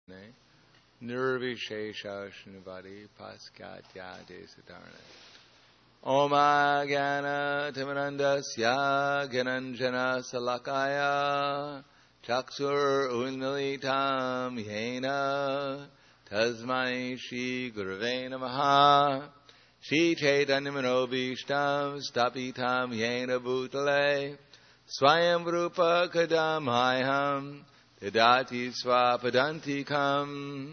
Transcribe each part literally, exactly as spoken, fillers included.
Nirvishesha Shnivadi Paskatya Desadarne Oma Gana Timanandasya Gananjana Salakaya Chaksur Unmilitam Yena Tasmai Shri Gurave Namaha Shri Chaitanya Manobishtam Stapitam Yena Bhutale Swayam Rupa Kadamhayam Dadati Swapadantikam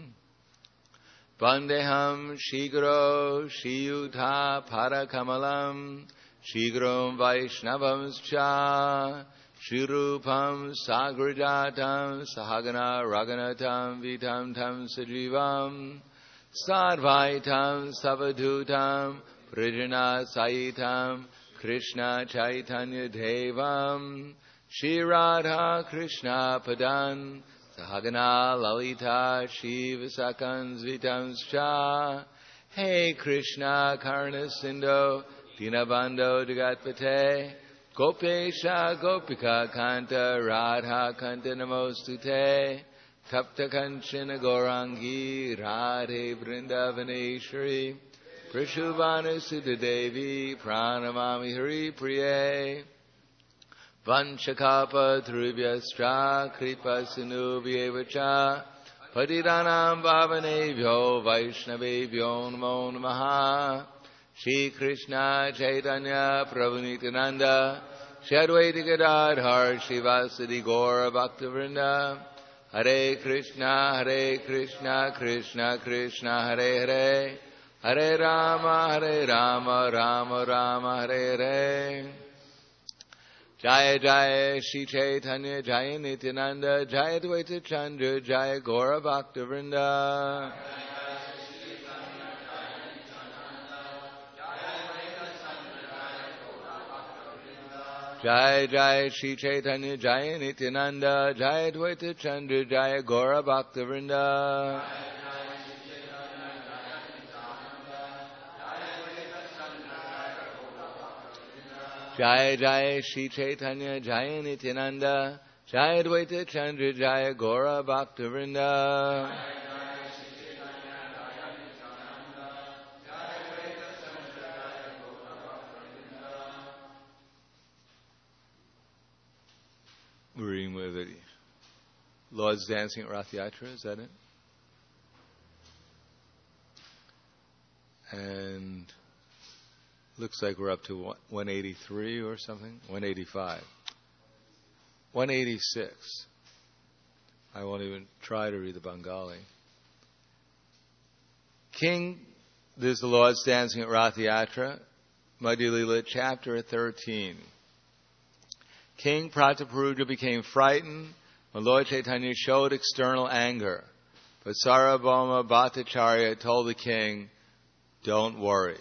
Vandeham Shigro Shiyudha Parakamalam Shigrom Vaishnavamscha Shirupam Sagrajatam Sahagana Raganatam Vitam Tam Sajivam Sadvaitam Savadutam Prijana Saitam Krishna Chaitanya Devam Shri Radha Krishna Padan Sahagana Lalita Shiva Sakan Svitamscha Hey Krishna Karna Sindho Dinabando Jagatpate Gopesha Gopika Kanta Radha Kanta Namostute Tapta Kanchana Gorangi Radhe Vrindavaneshwari Prishuvana Sudhadevi Pranamami Hari Priye Vanchakapa Thrubhyastra Kripa Sinubhyevacha Patidanam Bhavanebhyo Vaishnavebhyo Namo Namaha Shri Krishna Chaitanya Prabhu Nityananda Shri Advaita Gadadhar Shivasadi Gaura Bhaktivinoda Hare Krishna Hare Krishna Krishna Krishna Hare Hare Hare Rama Hare Rama Rama Rama Hare Hare Jaya Jaya Shri Chaitanya Jaya Nityananda Jaya Advaita Chandra Jaya Gaura Bhaktivinoda Jaya Jaya Shri Chaitanya Jaya Nityananda Jaya Advaita Chandra Jaya Gaura Bhaktivinoda Jaya Jaya Shri Chaitanya Jaya Nityananda Jaya Advaita Chandra Jaya Gaura Bhaktivinoda We're reading with the Lord's Dancing at Rath Yatra, is that it? And looks like we're up to one eighty-three or something. one eighty-five. one eighty-six. I won't even try to read the Bengali. King, this is the Lord's Dancing at Rath Yatra, Madhya Lila, chapter thirteen. King Prataparudra became frightened when Lord Chaitanya showed external anger. But Sarvabhauma Bhattacharya told the king, don't worry.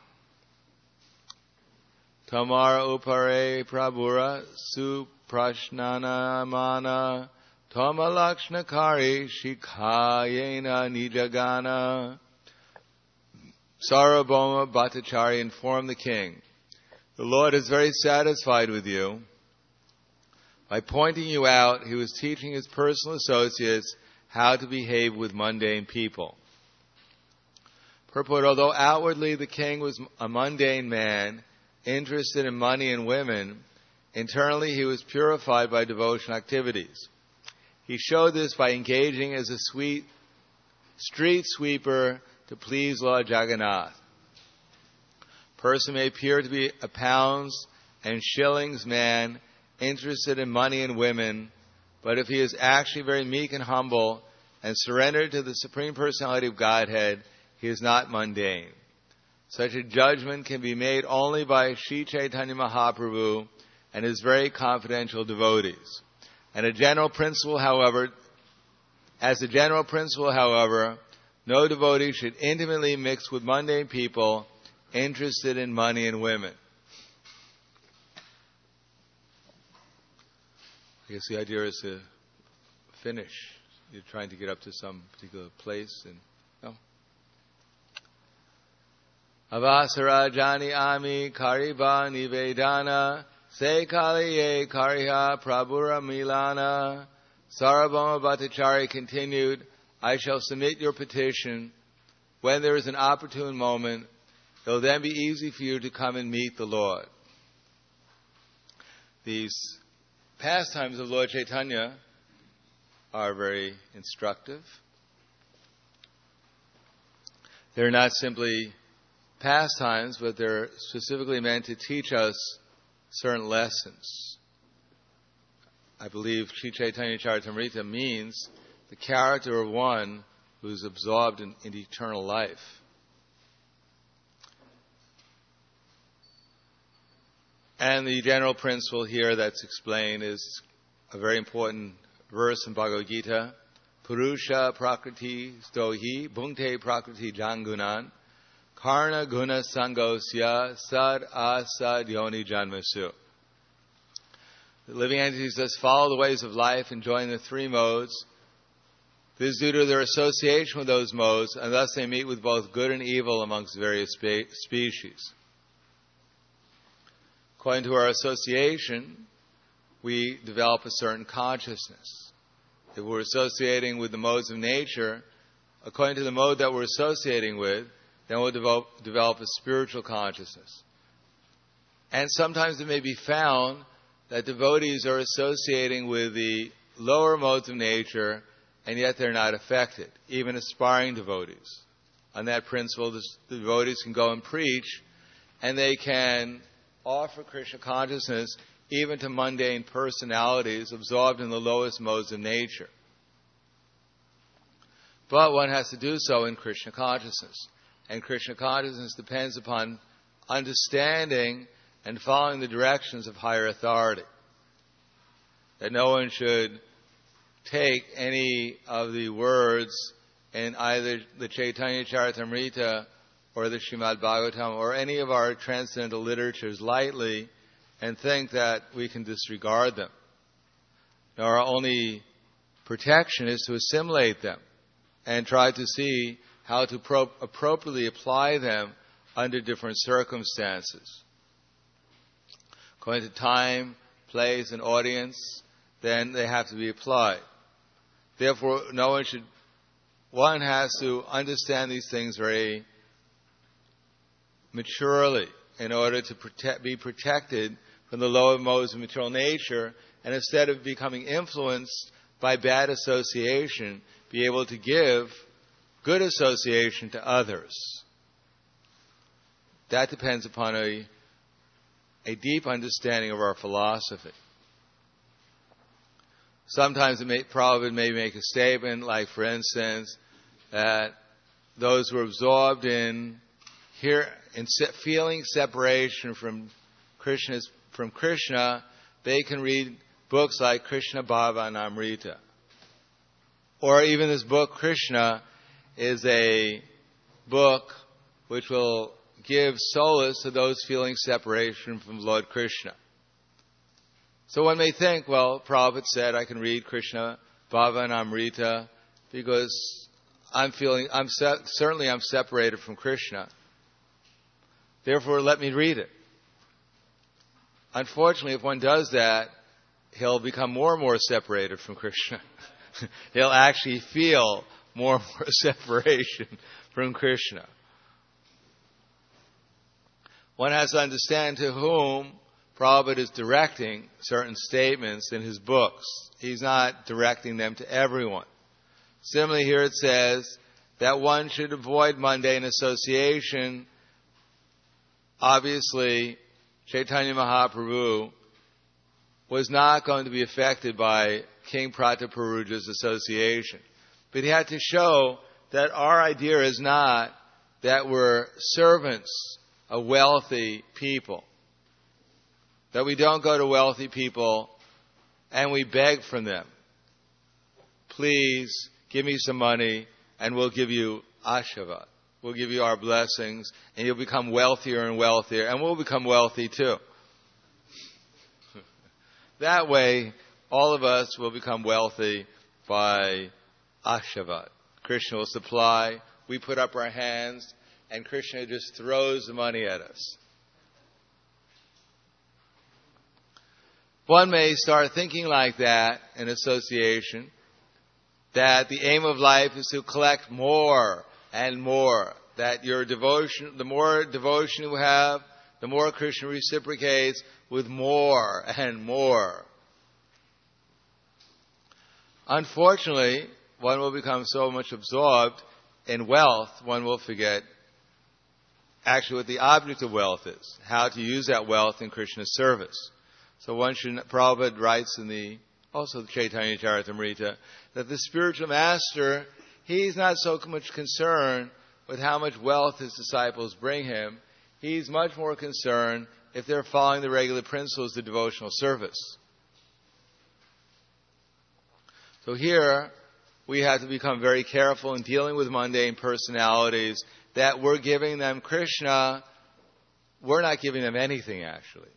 Tamar upare prabhura suprashnanamana tamalakšnakari shikhayena nijagana. Sarvabhauma Bhattacharya informed the king, the Lord is very satisfied with you. By pointing you out, he was teaching his personal associates how to behave with mundane people. Purport, although outwardly the king was a mundane man, interested in money and women, internally he was purified by devotional activities. He showed this by engaging as a sweet street sweeper to please Lord Jagannath. A person may appear to be a pounds and shillings man, interested in money and women, but if he is actually very meek and humble and surrendered to the Supreme Personality of Godhead, he is not mundane. Such a judgment can be made only by Sri Chaitanya Mahaprabhu and his very confidential devotees. And a general principle, however, as a general principle, however, no devotee should intimately mix with mundane people interested in money and women. I guess the idea is to finish. You're trying to get up to some particular place and no. Avasarajani ami kariba nivedana se kaliye kariha prabhura milana. Sarvabhauma Bhattacharya continued, I shall submit your petition. When there is an opportune moment, it will then be easy for you to come and meet the Lord. These pastimes of Lord Chaitanya are very instructive. They're not simply pastimes, but they're specifically meant to teach us certain lessons. I believe Sri Chaitanya Charitamrita means the character of one who's absorbed in, in eternal life. And the general principle here that's explained is a very important verse in Bhagavad Gita. Purusha prakriti stohi bhungte prakriti jangunan karna guna sangosya sad asad yoni janmasu. The living entities thus follow the ways of life, enjoying the three modes. This is due to their association with those modes, and thus they meet with both good and evil amongst various spe- species. According to our association, we develop a certain consciousness. If we're associating with the modes of nature, according to the mode that we're associating with, then we'll develop, develop a spiritual consciousness. And sometimes it may be found that devotees are associating with the lower modes of nature, and yet they're not affected, even aspiring devotees. On that principle, the devotees can go and preach, and they can offer Krishna consciousness even to mundane personalities absorbed in the lowest modes of nature. But one has to do so in Krishna consciousness. And Krishna consciousness depends upon understanding and following the directions of higher authority. That no one should take any of the words in either the Chaitanya Charitamrita or the Srimad Bhagavatam or any of our transcendental literatures lightly and think that we can disregard them. Our only protection is to assimilate them and try to see how to pro- appropriately apply them under different circumstances. According to time, place, and audience, then they have to be applied. Therefore, no one should, one has to understand these things very maturely in order to protect, be protected from the lower modes of material nature, and instead of becoming influenced by bad association, be able to give good association to others. That depends upon a, a deep understanding of our philosophy. Sometimes it may, Prabhupada may make a statement like, for instance, that those who are absorbed in here in se- feeling separation from Krishna's from Krishna, they can read books like Krishna Bhavanamrita. Or even this book, Krishna, is a book which will give solace to those feeling separation from Lord Krishna. So one may think, well, Prabhupada said I can read Krishna Bhavanamrita because I'm feeling, I'm se- certainly I'm separated from Krishna. Therefore, let me read it. Unfortunately, if one does that, he'll become more and more separated from Krishna. He'll actually feel more and more separation from Krishna. One has to understand to whom Prabhupada is directing certain statements in his books. He's not directing them to everyone. Similarly, here it says that one should avoid mundane association. Obviously, Chaitanya Mahaprabhu was not going to be affected by King Prataparuja's association. But he had to show that our idea is not that we're servants of wealthy people. That we don't go to wealthy people and we beg from them. Please give me some money and we'll give you ashirvad. We'll give you our blessings and you'll become wealthier and wealthier and we'll become wealthy too. That way, all of us will become wealthy by ashirvad. Krishna will supply, we put up our hands, and Krishna just throws the money at us. One may start thinking like that in association. that the aim of life is to collect more and more, that your devotion, the more devotion you have, the more Krishna reciprocates with more and more. Unfortunately, one will become so much absorbed in wealth, one will forget actually what the object of wealth is, how to use that wealth in Krishna's service. So one should, Prabhupada writes in the, also the Chaitanya Charitamrita, that the spiritual master, he's not so much concerned with how much wealth his disciples bring him. He's much more concerned if they're following the regular principles of devotional service. So here, we have to become very careful in dealing with mundane personalities, that we're giving them Krishna, we're not giving them anything actually.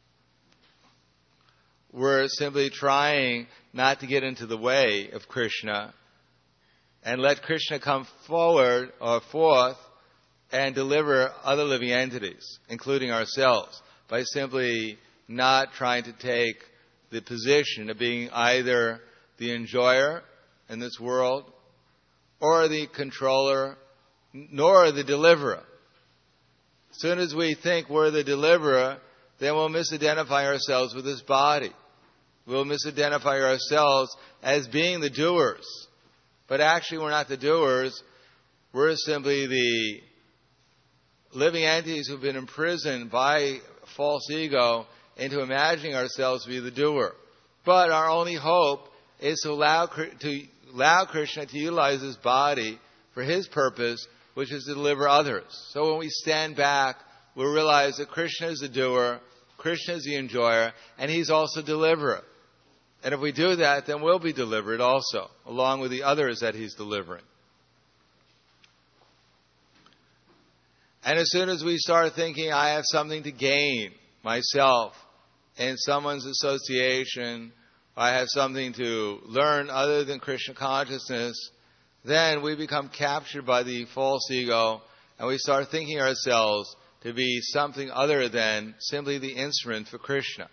We're simply trying not to get into the way of Krishna and let Krishna come forward or forth and deliver other living entities, including ourselves, by simply not trying to take the position of being either the enjoyer in this world or the controller, nor the deliverer. As soon as we think we're the deliverer, then we'll misidentify ourselves with this body. We'll misidentify ourselves as being the doers. But actually we're not the doers. We're simply the living entities who've been imprisoned by false ego into imagining ourselves to be the doer. But our only hope is to allow, to allow Krishna to utilize his body for his purpose, which is to deliver others. So when we stand back, we'll realize that Krishna is the doer, Krishna is the enjoyer, and he's also deliverer. And if we do that, then we'll be delivered also, along with the others that he's delivering. And as soon as we start thinking, I have something to gain myself in someone's association, I have something to learn other than Krishna consciousness, then we become captured by the false ego and we start thinking ourselves to be something other than simply the instrument for Krishna.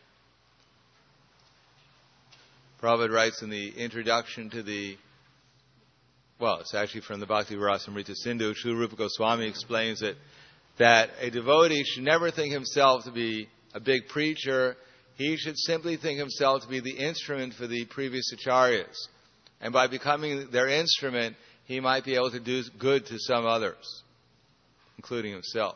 Prabhupada writes in the introduction to the, well, it's actually from the Bhakti Rasamrita Sindhu, Srila Rupa Goswami explains it, that a devotee should never think himself to be a big preacher. He should simply think himself to be the instrument for the previous acharyas. And by becoming their instrument, he might be able to do good to some others, including himself.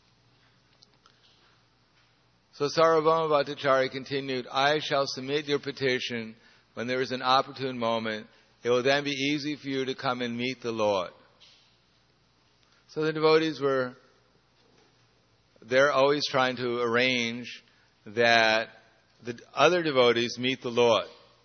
So Sarvabhauma Bhattacharya continued, I shall submit your petition when there is an opportune moment. It will then be easy for you to come and meet the Lord. So the devotees were, they're always trying to arrange that the other devotees meet the Lord.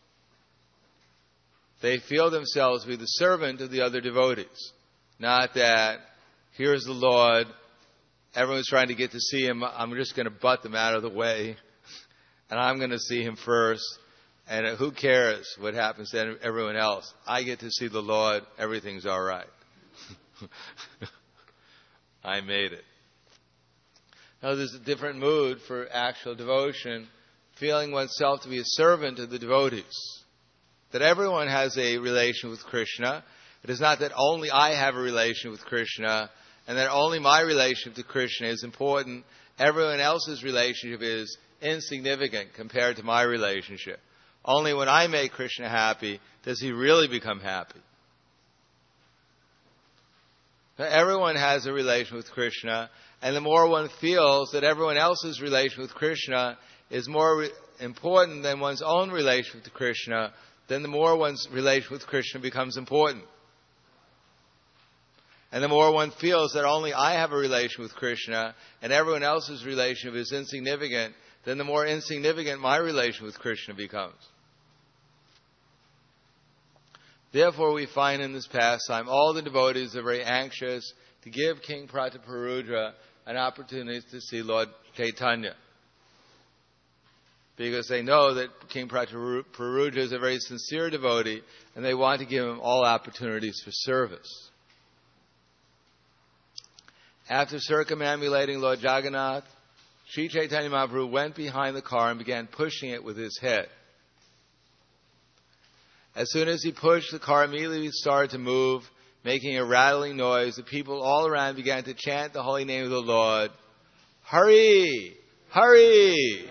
They feel themselves to be the servant of the other devotees. Not that, here's the Lord, everyone's trying to get to see him, I'm just going to butt them out of the way, and I'm going to see him first, and who cares what happens to everyone else? I get to see the Lord, everything's all right. I made it. Now there's a different mood for actual devotion, feeling oneself to be a servant of the devotees. That everyone has a relation with Krishna. It is not that only I have a relation with Krishna, and that only my relationship to Krishna is important. Everyone else's relationship is insignificant compared to my relationship. Only when I make Krishna happy does he really become happy. Now, everyone has a relation with Krishna, and the more one feels that everyone else's relation with Krishna is more re- important than one's own relation with Krishna, then the more one's relation with Krishna becomes important. And the more one feels that only I have a relation with Krishna and everyone else's relationship is insignificant, then the more insignificant my relation with Krishna becomes. Therefore, we find in this pastime all the devotees are very anxious to give King Prataparudra an opportunity to see Lord Chaitanya. Because they know that King Prataparudra is a very sincere devotee and they want to give him all opportunities for service. After circumambulating Lord Jagannath, Sri Chaitanya Mahaprabhu went behind the car and began pushing it with his head. As soon as he pushed, the car immediately started to move, making a rattling noise. The people all around began to chant the holy name of the Lord. Hurry! Hurry!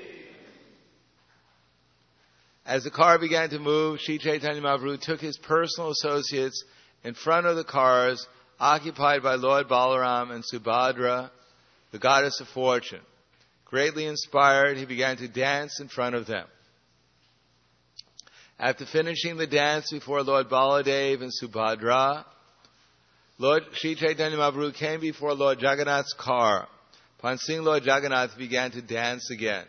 As the car began to move, Sri Chaitanya Mahaprabhu took his personal associates in front of the cars occupied by Lord Balaram and Subhadra, the goddess of fortune. Greatly inspired, he began to dance in front of them. After finishing the dance before Lord Baladev and Subhadra, Lord Sri Chaitanya Mahaprabhu came before Lord Jagannath's car. Upon seeing Lord Jagannath, he began to dance again.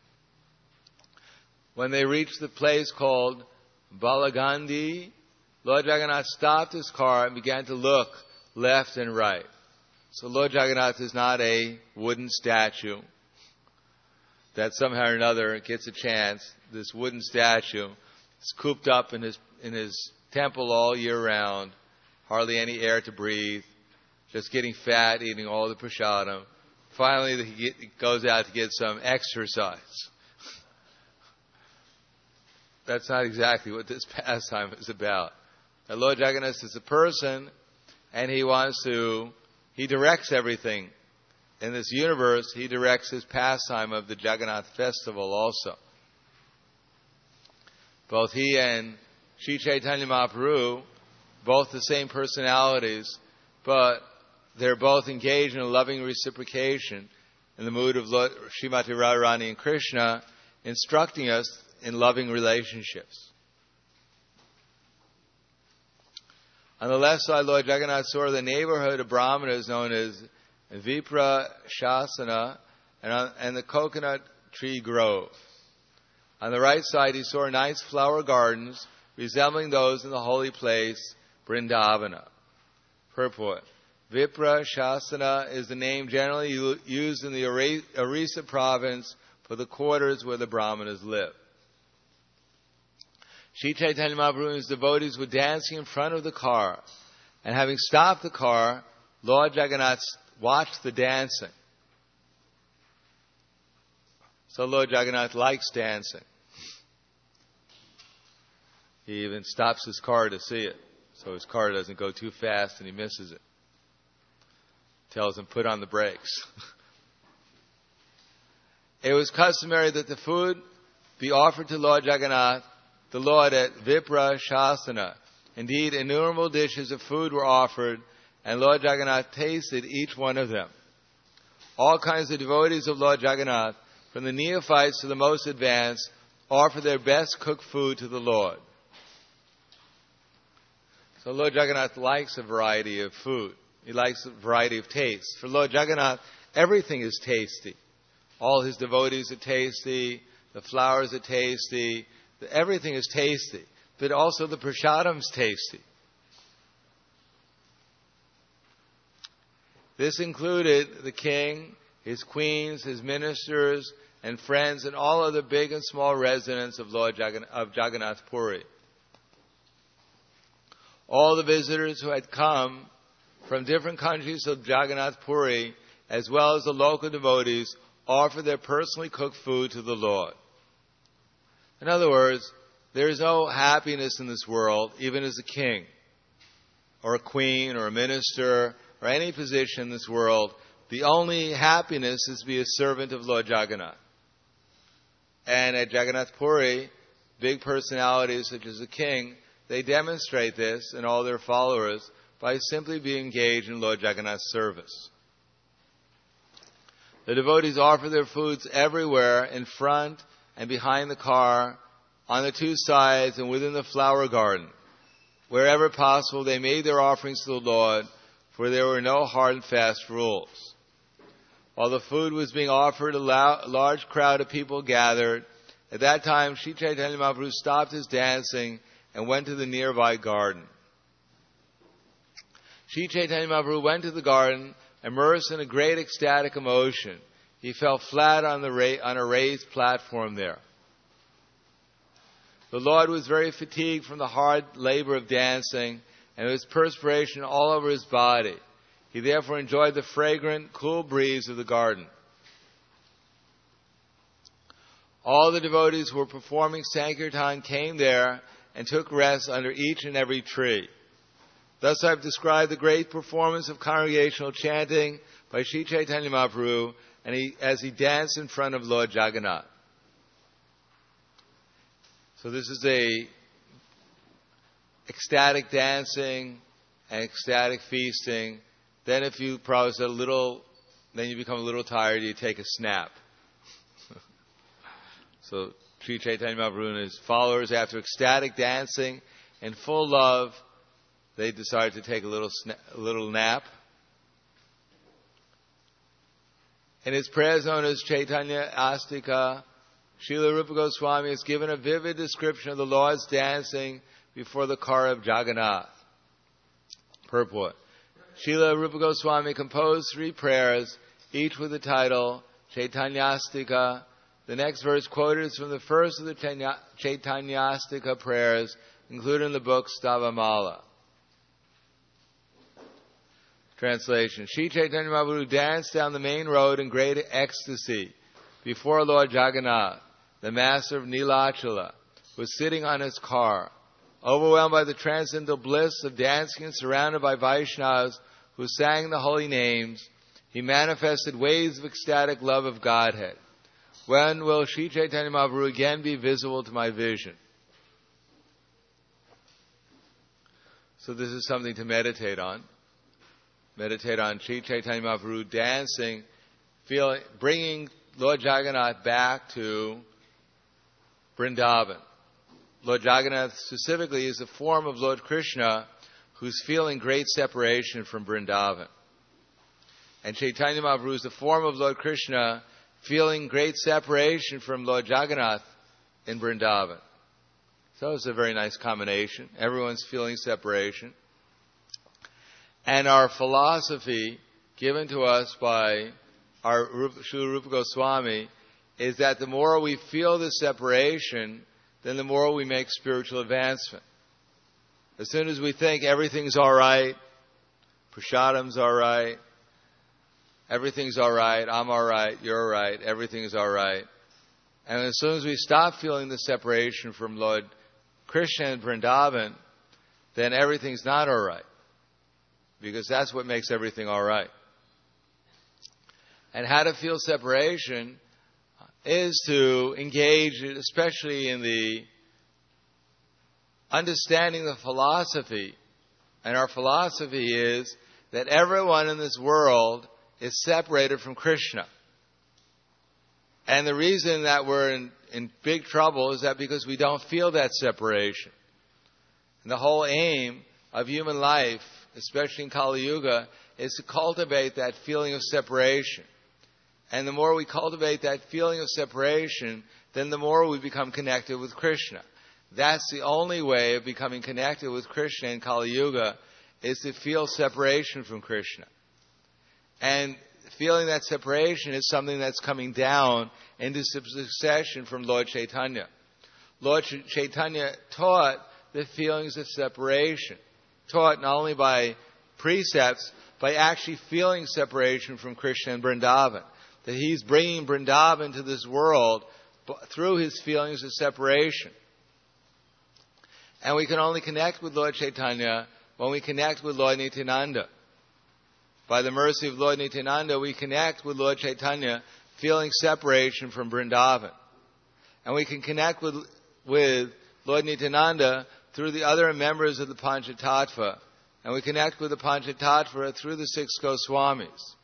When they reached the place called Balagandi, Lord Jagannath stopped his car and began to look left and right. So Lord Jagannath is not a wooden statue that somehow or another gets a chance. This wooden statue is cooped up in his in his temple all year round, hardly any air to breathe, just getting fat, eating all the prasadam. Finally, he, get, he goes out to get some exercise. That's not exactly what this pastime is about. Now, Lord Jagannath is a person, and he wants to, he directs everything. In this universe, he directs his pastime of the Jagannath festival also. Both he and Sri Chaitanya Mahaprabhu, both the same personalities, but they're both engaged in a loving reciprocation in the mood of Lord Srimati Radharani and Krishna, instructing us in loving relationships. On the left side, Lord Jagannath saw the neighborhood of Brahmanas known as Vipra Shasana and, on, and the coconut tree grove. On the right side, he saw nice flower gardens resembling those in the holy place, Vrindavana. Purport. Vipra Shasana is the name generally used in the Orissa province for the quarters where the Brahmanas live. Sri Chaitanya Mahaprabhu and his devotees were dancing in front of the car, and having stopped the car, Lord Jagannath watched the dancing. So Lord Jagannath likes dancing. He even stops his car to see it, so his car doesn't go too fast and he misses it. Tells him, put on the brakes. It was customary that the food be offered to Lord Jagannath, the Lord, at Vipra Shasana. Indeed, innumerable dishes of food were offered, and Lord Jagannath tasted each one of them. All kinds of devotees of Lord Jagannath, from the neophytes to the most advanced, offer their best cooked food to the Lord. So Lord Jagannath likes a variety of food. He likes a variety of tastes. For Lord Jagannath, everything is tasty. All his devotees are tasty. The flowers are tasty. Everything is tasty. But also the prasadam's tasty. This included the king, his queens, his ministers, and friends, and all other big and small residents of Lord Jagannath, of Jagannath Puri. All the visitors who had come from different countries of Jagannath Puri, as well as the local devotees, offered their personally cooked food to the Lord. In other words, there is no happiness in this world, even as a king, or a queen, or a minister, or any position in this world. The only happiness is to be a servant of Lord Jagannath. And at Jagannath Puri, big personalities such as the king, they demonstrate this and all their followers by simply being engaged in Lord Jagannath's service. The devotees offer their foods everywhere, in front and behind the car, on the two sides and within the flower garden. Wherever possible, they made their offerings to the Lord, for there were no hard and fast rules. While the food was being offered, a large crowd of people gathered. At that time, Sri Chaitanya Mahaprabhu stopped his dancing and went to the nearby garden. Sri Chaitanya Mahaprabhu went to the garden, immersed in a great ecstatic emotion. He fell flat on, the ra- on a raised platform there. The Lord was very fatigued from the hard labor of dancing, and there was perspiration all over his body. He therefore enjoyed the fragrant, cool breeze of the garden. All the devotees who were performing Sankirtan came there and took rest under each and every tree. Thus I've described the great performance of congregational chanting by Sri Chaitanya Mahaprabhu and he, as he danced in front of Lord Jagannath. So this is a ecstatic dancing and ecstatic feasting. Then if you process a little, then you become a little tired, you take a snap. So Sri Chaitanya Mahaprabhu and his followers, after ecstatic dancing and full love, they decided to take a little sna- a little nap. In his prayers known as Chaitanya Astika, Srila Rupa Goswami has given a vivid description of the Lord's dancing before the car of Jagannath. Purport. Srila Rupa Goswami composed three prayers, each with the title Chaitanyastika. The next verse quoted is from the first of the Chaitanyastika prayers, included in the book Stavamala. Translation. Sri Chaitanya Mahaprabhu danced down the main road in great ecstasy before Lord Jagannath, the master of Nilachala, was sitting on his car. Overwhelmed by the transcendental bliss of dancing and surrounded by Vaishnavas who sang the holy names, he manifested waves of ecstatic love of Godhead. When will Sri Chaitanya Mahaprabhu again be visible to my vision? So this is something to meditate on. Meditate on Sri Chaitanya Mahaprabhu dancing, feeling, bringing Lord Jagannath back to Vrindavan. Lord Jagannath specifically is a form of Lord Krishna who's feeling great separation from Vrindavan. And Chaitanya Mahaprabhu is a form of Lord Krishna feeling great separation from Lord Jagannath in Vrindavan. So it's a very nice combination. Everyone's feeling separation. And our philosophy given to us by our Srila Rupa Goswami is that the more we feel this separation, then the more we make spiritual advancement. As soon as we think everything's all right, prasadam's all right, everything's all right, I'm all right, you're all right, everything's all right. And as soon as we stop feeling the separation from Lord Krishna and Vrindavan, then everything's not all right. Because that's what makes everything all right. And how to feel separation is to engage, especially in the understanding the philosophy. And our philosophy is that everyone in this world is separated from Krishna. And the reason that we're in, in big trouble is that because we don't feel that separation. And the whole aim of human life, especially in Kali Yuga, is to cultivate that feeling of separation. And the more we cultivate that feeling of separation, then the more we become connected with Krishna. That's the only way of becoming connected with Krishna in Kali Yuga, is to feel separation from Krishna. And feeling that separation is something that's coming down into succession from Lord Chaitanya. Lord Chaitanya taught the feelings of separation, taught not only by precepts, by actually feeling separation from Krishna and Vrindavan. That he's bringing Vrindavan to this world through his feelings of separation. And we can only connect with Lord Chaitanya when we connect with Lord Nityananda. By the mercy of Lord Nityananda, we connect with Lord Chaitanya feeling separation from Vrindavan. And we can connect with, with Lord Nityananda through the other members of the Panchatattva. And we connect with the Panchatattva through the six Goswamis.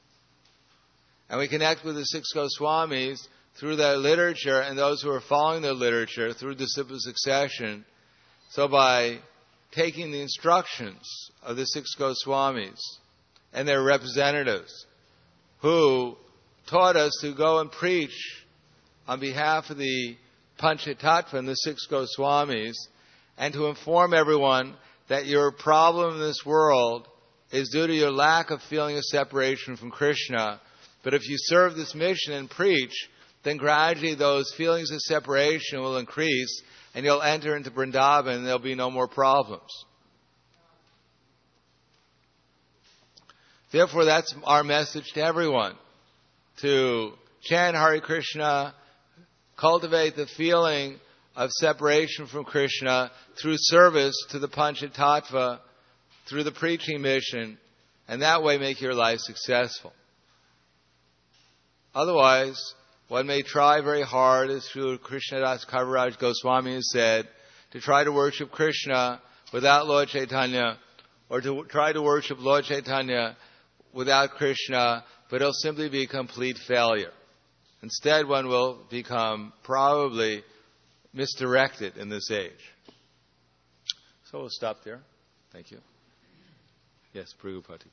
And we connect with the six Goswamis through their literature and those who are following their literature through disciple succession. So by taking the instructions of the six Goswamis and their representatives who taught us to go and preach on behalf of the Panchatattva and the six Goswamis and to inform everyone that your problem in this world is due to your lack of feeling of separation from Krishna. But if you serve this mission and preach, then gradually those feelings of separation will increase and you'll enter into Vrindavan and there'll be no more problems. Therefore, that's our message to everyone. To chant Hare Krishna, cultivate the feeling of separation from Krishna through service to the Panchatattva, through the preaching mission, and that way make your life successful. Otherwise, one may try very hard, as Srila Krishnadas Kaviraj Goswami has said, to try to worship Krishna without Lord Chaitanya, or to try to worship Lord Chaitanya without Krishna, but it'll simply be a complete failure. Instead, one will become probably misdirected in this age. So we'll stop there. Thank you. Yes, Prabhupada.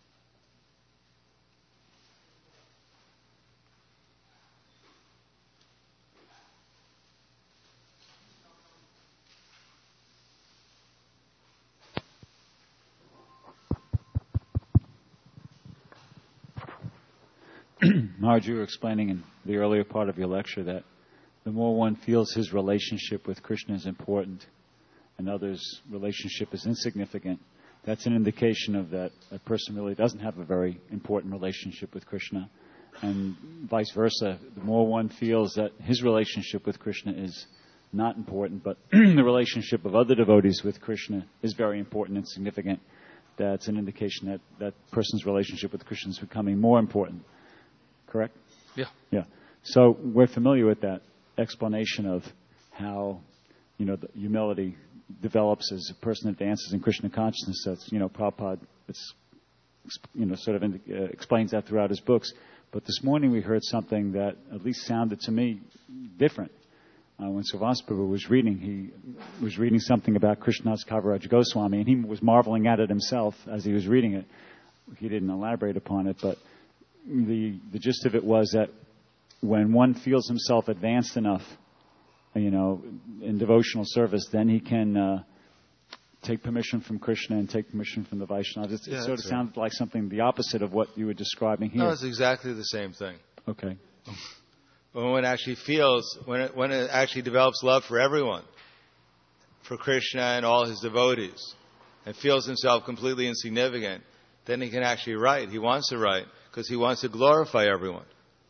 Maharaj, you were explaining in the earlier part of your lecture that the more one feels his relationship with Krishna is important and others' relationship is insignificant, that's an indication of that a person really doesn't have a very important relationship with Krishna. And vice versa, the more one feels that his relationship with Krishna is not important, but the relationship of other devotees with Krishna is very important and significant, that's an indication that that person's relationship with Krishna is becoming more important. Correct? Yeah. Yeah. So we're familiar with that explanation of how, you know, the humility develops as a person advances in Krishna consciousness. That's, you know, Prabhupada, it's, you know, sort of uh, explains that throughout his books. But this morning we heard something that at least sounded to me different. Uh, when Srivas Prabhu was reading, he was reading something about Krishnadas Kaviraj Goswami, and he was marveling at it himself as he was reading it. He didn't elaborate upon it, but the the gist of it was that when one feels himself advanced enough, you know, in devotional service, then he can uh, take permission from Krishna and take permission from the Vaishnavas. It, yeah, it sort of right. sounded like something the opposite of what you were describing here. No, it's exactly the same thing. Okay. When one actually feels, when it, when it actually develops love for everyone, for Krishna and all his devotees, and feels himself completely insignificant, then he can actually write. He wants to write because he wants to glorify everyone.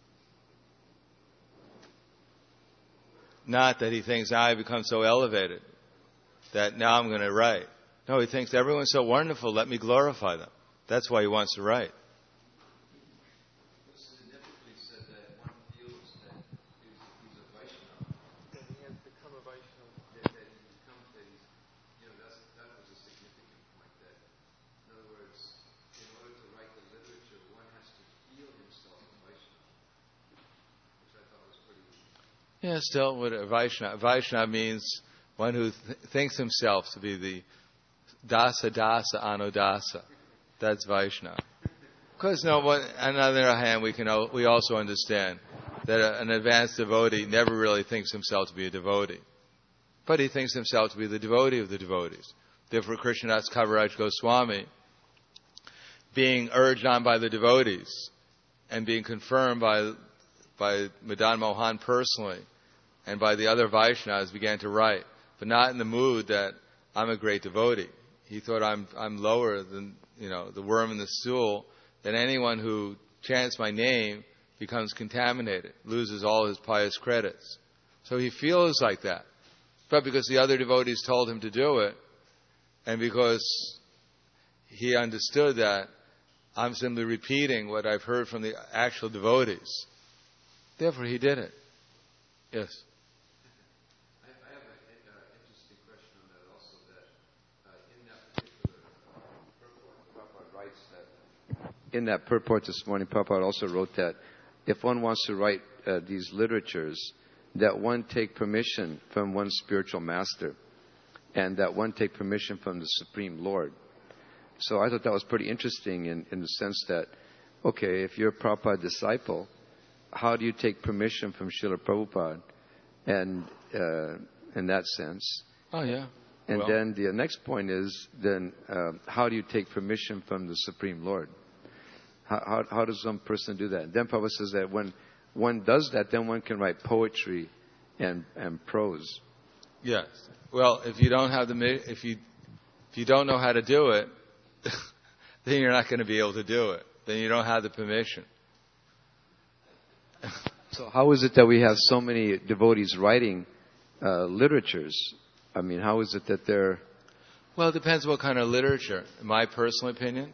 Not that he thinks, now I've become so elevated that now I'm going to write. No, he thinks everyone's so wonderful, let me glorify them. That's why he wants to write. Yeah, still, what a Vaishnava, Vaishnava means one who th- thinks himself to be the dasa dasa anodasa. That's Vaishnava. Of course, no. One, on the other hand, we can we also understand that a, an advanced devotee never really thinks himself to be a devotee, but he thinks himself to be the devotee of the devotees. Therefore, Krishnadas Kaviraj Goswami, being urged on by the devotees and being confirmed by by Madan Mohan personally, and by the other Vaishnavas, began to write, but not in the mood that I'm a great devotee. He thought I'm I'm lower than, you know, the worm in the stool, that anyone who chants my name becomes contaminated, loses all his pious credits. So he feels like that. But because the other devotees told him to do it, and because he understood that I'm simply repeating what I've heard from the actual devotees, therefore, he did it. Yes. I, I have an uh, interesting question on that also. That uh, in that particular uh, purport, Prabhupada writes that in that purport this morning, Prabhupada also wrote that if one wants to write uh, these literatures, that one take permission from one's spiritual master, and that one take permission from the Supreme Lord. So I thought that was pretty interesting in, in the sense that, okay, if you're a Prabhupada disciple, how do you take permission from Srila Prabhupada, and uh, in that sense? Oh, yeah. And well. then the next point is, then uh, how do you take permission from the Supreme Lord? How, how, how does one person do that? And then Prabhupada says that when one does that, then one can write poetry and, and prose. Yes. Well, if you don't have the if you if you don't know how to do it, then you're not going to be able to do it. Then you don't have the permission. So how is it that we have so many devotees writing uh, literatures? I mean, how is it that they're... Well, it depends what kind of literature. In my personal opinion,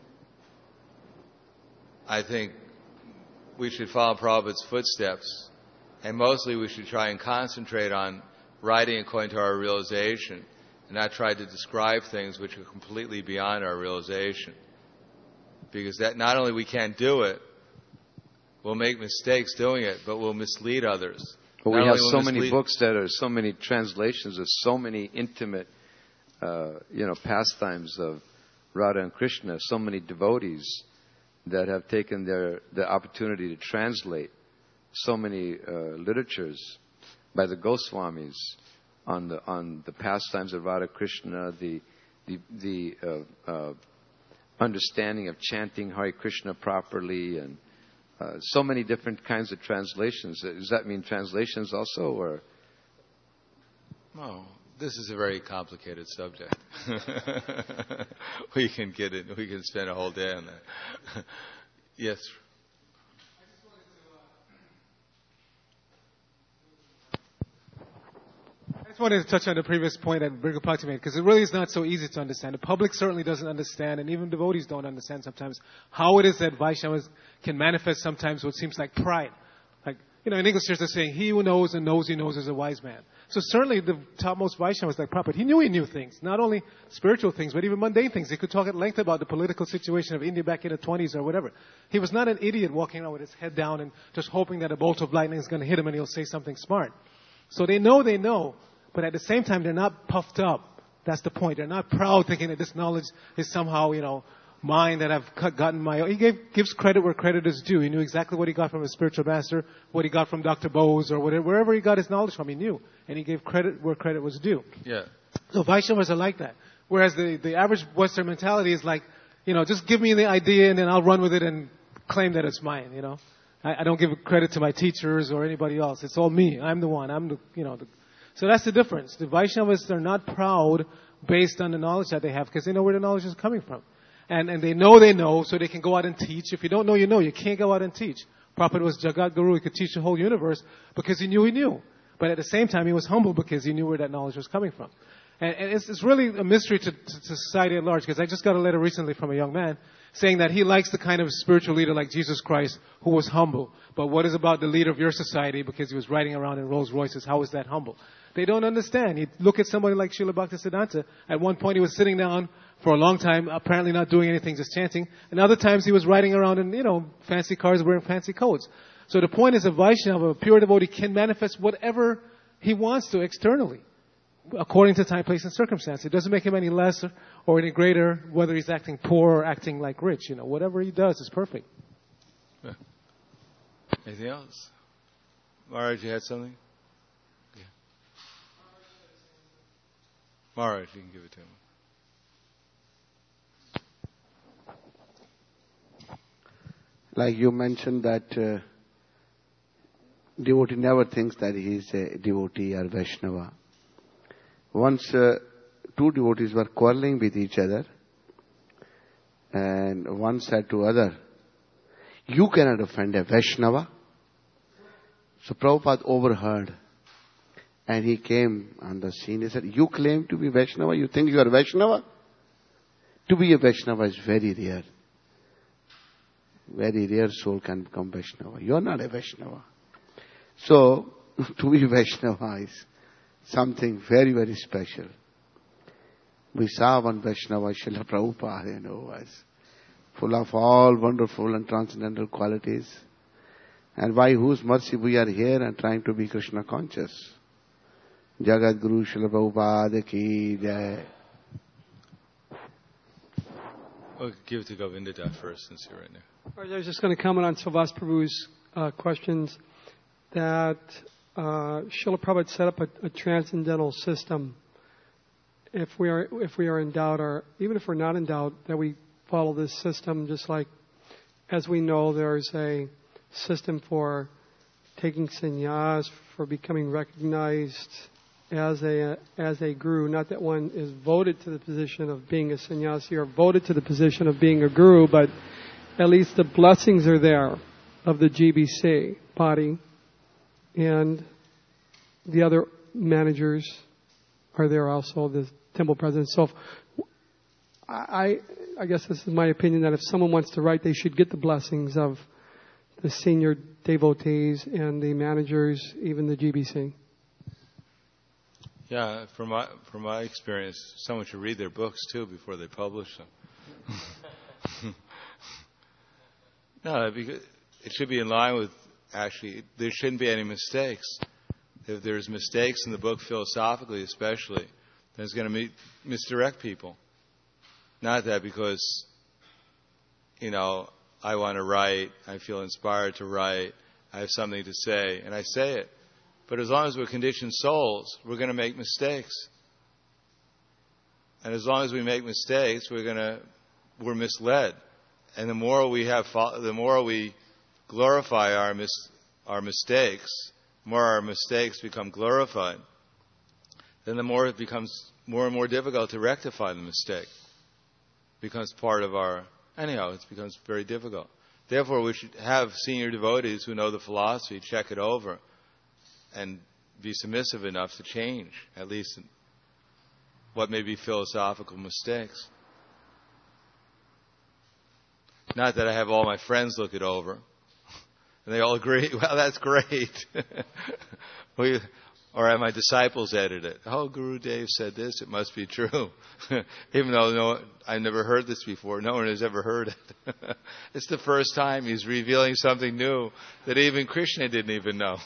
I think we should follow Prabhupada's footsteps, and mostly we should try and concentrate on writing according to our realization, and not try to describe things which are completely beyond our realization. Because that not only we can't do it, we'll make mistakes doing it, but we'll mislead others. But Not we have only so will many mislead- books that are so many translations of so many intimate, uh, you know, pastimes of Radha and Krishna. So many devotees that have taken their the opportunity to translate so many uh, literatures by the Goswamis on the on the pastimes of Radha Krishna, the the the uh, uh, understanding of chanting Hare Krishna properly, and uh, so many different kinds of translations. Does that mean translations also, or? No, this is a very complicated subject. we can get it. We can spend a whole day on that. Yes. I just wanted to touch on the previous point that Brigapati made, because it really is not so easy to understand. The public certainly doesn't understand, and even devotees don't understand sometimes how it is that Vaishnavas can manifest sometimes what seems like pride. Like, you know, in English there's a saying, he who knows and knows he knows is a wise man. So certainly the topmost Vaishnavas like Prabhupada, he knew he knew things, not only spiritual things, but even mundane things. He could talk at length about the political situation of India back in the twenties or whatever. He was not an idiot walking around with his head down and just hoping that a bolt of lightning is going to hit him and he'll say something smart. So they know they know. But at the same time, they're not puffed up. That's the point. They're not proud thinking that this knowledge is somehow, you know, mine, that I've gotten my... He gave, gives credit where credit is due. He knew exactly what he got from his spiritual master, what he got from Doctor Bose, or whatever, wherever he got his knowledge from, he knew. And he gave credit where credit was due. Yeah. So Vaishnavas are like that. Whereas the, the average Western mentality is like, you know, just give me the idea and then I'll run with it and claim that it's mine, you know. I, I don't give credit to my teachers or anybody else. It's all me. I'm the one. I'm the, you know, the... So that's the difference. The Vaishnavas are not proud based on the knowledge that they have, because they know where the knowledge is coming from. And and they know they know, so they can go out and teach. If you don't know, you know. You can't go out and teach. Prabhupada was Jagat Guru. He could teach the whole universe because he knew he knew. But at the same time, he was humble because he knew where that knowledge was coming from. And, and it's, it's really a mystery to, to, to society at large, because I just got a letter recently from a young man saying that he likes the kind of spiritual leader like Jesus Christ who was humble. But what is about the leader of your society, because he was riding around in Rolls Royces? How is that humble? They don't understand. You look at somebody like Srila Bhaktisiddhanta. At one point he was sitting down for a long time, apparently not doing anything, just chanting. And other times he was riding around in, you know, fancy cars, wearing fancy coats. So the point is, a Vaishnava, a pure devotee, can manifest whatever he wants to externally, according to time, place, and circumstance. It doesn't make him any less or any greater, whether he's acting poor or acting like rich. You know, whatever he does is perfect. Yeah. Anything else? Maharaj, you had something? Yeah. Maharaj, you can give it to him. Like you mentioned that uh, devotee never thinks that he is a devotee or Vaishnava. Once uh, two devotees were quarreling with each other, and one said to other, "You cannot offend a Vaishnava." So Prabhupada overheard, and he came on the scene. He said, "You claim to be Vaishnava? You think you are Vaishnava? To be a Vaishnava is very rare. Very rare soul can become Vaishnava. You are not a Vaishnava. So, to be Vaishnava is something very, very special. We saw one Vaishnava, Srila Prabhupada, you know, was full of all wonderful and transcendental qualities. And by whose mercy we are here and trying to be Krishna conscious. Jagat Guru Srila Prabhupada ki jai. We'll give it to Govinda first, since you're right now. I was just going to comment on Sylvas Prabhu's uh, questions, that uh, Srila Prabhupada set up a, a transcendental system. If we are if we are in doubt, or even if we're not in doubt, that we follow this system, just like, as we know, there's a system for taking sannyas, for becoming recognized as a as a guru. Not that one is voted to the position of being a sannyasi or voted to the position of being a guru, but at least the blessings are there of the G B C body. And the other managers are there also, the temple presidents. So if, I, I guess this is my opinion that if someone wants to write, they should get the blessings of the senior devotees and the managers, even the G B C. Yeah, from my from my experience, someone should read their books too before they publish them. No, because it should be in line with, actually, there shouldn't be any mistakes. If there's mistakes in the book, philosophically especially, then it's going to misdirect people. Not that because, you know, I want to write, I feel inspired to write, I have something to say, and I say it. But as long as we're conditioned souls, we're going to make mistakes. And as long as we make mistakes, we're going to, we're misled. And the more we have, the more we glorify our mis, our mistakes, the more our mistakes become glorified, then the more it becomes more and more difficult to rectify the mistake. It becomes part of our, anyhow, it becomes very difficult. Therefore, we should have senior devotees who know the philosophy, check it over, and be submissive enough to change, at least what may be philosophical mistakes. Not that I have all my friends look it over, and they all agree, well, that's great. we, or have my disciples edit it. Oh, Guru Dev said this, it must be true. Even though no, I've never heard this before, no one has ever heard it. It's the first time he's revealing something new that even Krishna didn't even know.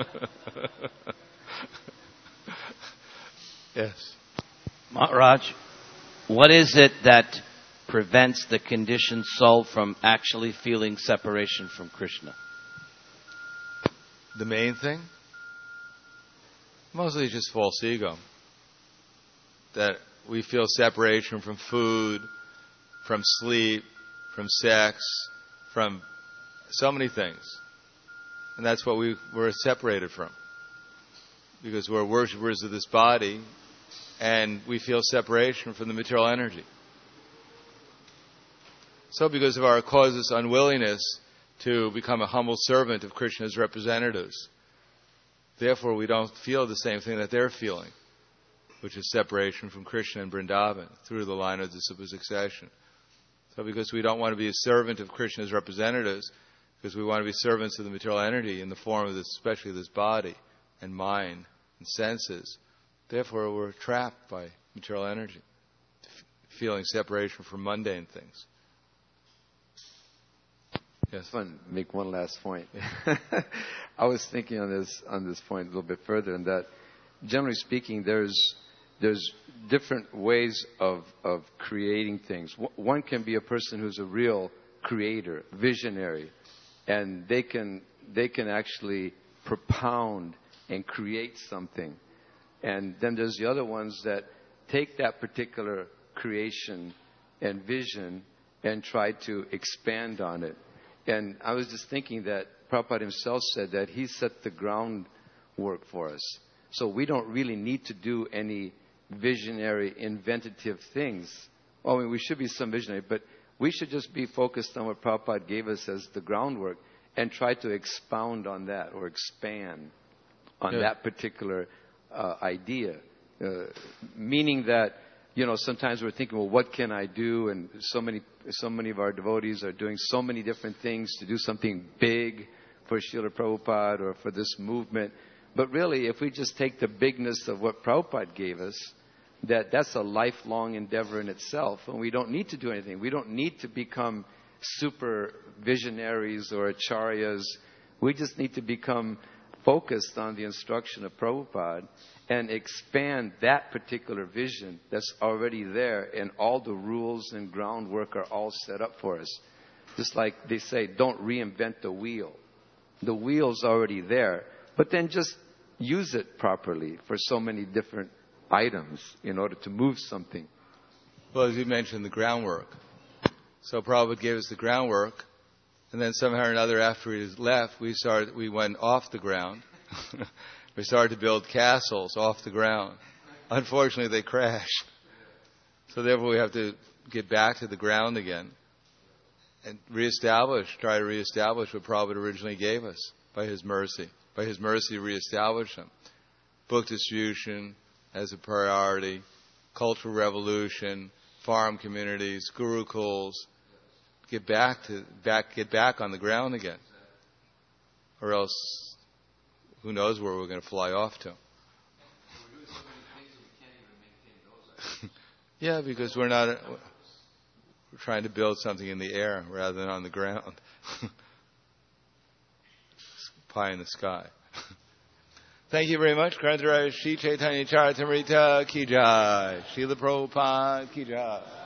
Yes. Maharaj, what is it that prevents the conditioned soul from actually feeling separation from Krishna? The main thing? Mostly just false ego. That we feel separation from food, from sleep, from sex, from so many things. And that's what we, we're separated from. Because we're worshippers of this body, and we feel separation from the material energy. So because of our causeless unwillingness to become a humble servant of Krishna's representatives, therefore we don't feel the same thing that they're feeling, which is separation from Krishna and Vrindavan through the line of disciple succession. So because we don't want to be a servant of Krishna's representatives, because we want to be servants of the material energy in the form of this, especially this body and mind and senses, therefore we're trapped by material energy, f- feeling separation from mundane things. Yes. I want to make one last point. I was thinking on this on this point a little bit further, in that, generally speaking, there's there's different ways of of creating things. One can be a person who's a real creator, visionary, and they can they can actually propound and create something. And then there's the other ones that take that particular creation and vision and try to expand on it. And I was just thinking that Prabhupada himself said that he set the groundwork for us. So we don't really need to do any visionary, inventive things. Well, I mean, we should be some visionary, but we should just be focused on what Prabhupada gave us as the groundwork and try to expound on that or expand on yeah. that particular uh, idea. Uh, meaning that, you know, sometimes we're thinking, well, what can I do? And so many, so many of our devotees are doing so many different things to do something big for Srila Prabhupada or for this movement. But really, if we just take the bigness of what Prabhupada gave us, that that's a lifelong endeavor in itself, and we don't need to do anything. We don't need to become super visionaries or acharyas. We just need to become focused on the instruction of Prabhupada and expand that particular vision that's already there, and all the rules and groundwork are all set up for us. Just like they say, don't reinvent the wheel. The wheel's already there, but then just use it properly for so many different items in order to move something. Well, as you mentioned, the groundwork. So Prabhupada gave us the groundwork, and then somehow or another after he left, we started, we went off the ground. We started to build castles off the ground. Unfortunately, they crashed. So therefore, we have to get back to the ground again and reestablish, try to reestablish what Prabhupada originally gave us by His mercy. By His mercy, reestablish them. book distribution as a priority, cultural revolution, farm communities, gurukuls. Get back to back, get back on the ground again, or else, who knows where we're going to fly off to? Yeah, because we're not. We're trying to build something in the air rather than on the ground. Pie in the sky. Thank you very much. Grantharaya Shri Chaitanya Charitamrita Ki Jai. Srila Prabhupada Ki Jai.